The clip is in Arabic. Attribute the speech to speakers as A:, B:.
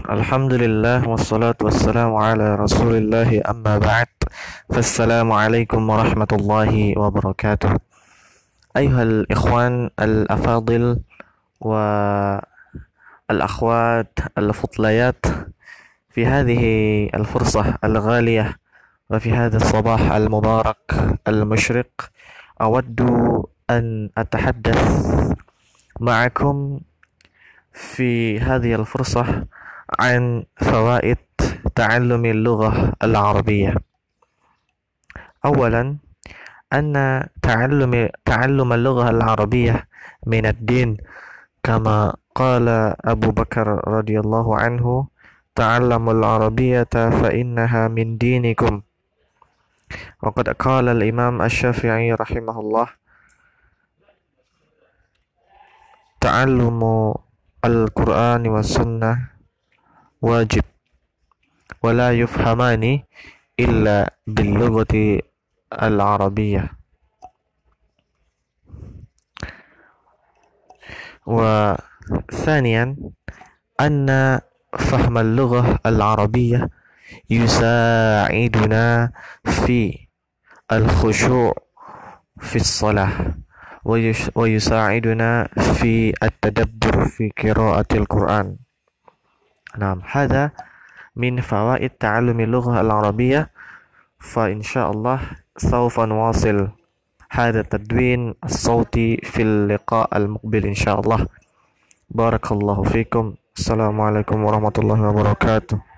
A: الحمد لله والصلاة والسلام على رسول الله أما بعد فالسلام عليكم ورحمة الله وبركاته. أيها الإخوان الأفاضل والأخوات الفضليات، في هذه الفرصة الغالية وفي هذا الصباح المبارك المشرق أود أن أتحدث معكم في هذه الفرصة عن فوائد تعلم اللغة العربية. أولا، أن تعلم اللغة العربية من الدين، كما قال أبو بكر رضي الله عنه: تعلموا العربية فإنها من دينكم. وقد قال الإمام الشافعي رحمه الله: تعلم القرآن والسنة واجب، ولا يفهمان إلا باللغة العربية. وثانيا، أن فهم اللغة العربية يساعدنا في الخشوع في الصلاة، ويساعدنا في التدبر في قراءة القرآن. نعم، هذا من فوائد تعلم اللغة العربية. فإن شاء الله سوف نواصل هذا التدوين الصوتي في اللقاء المقبل إن شاء الله. بارك الله فيكم. السلام عليكم ورحمة الله وبركاته.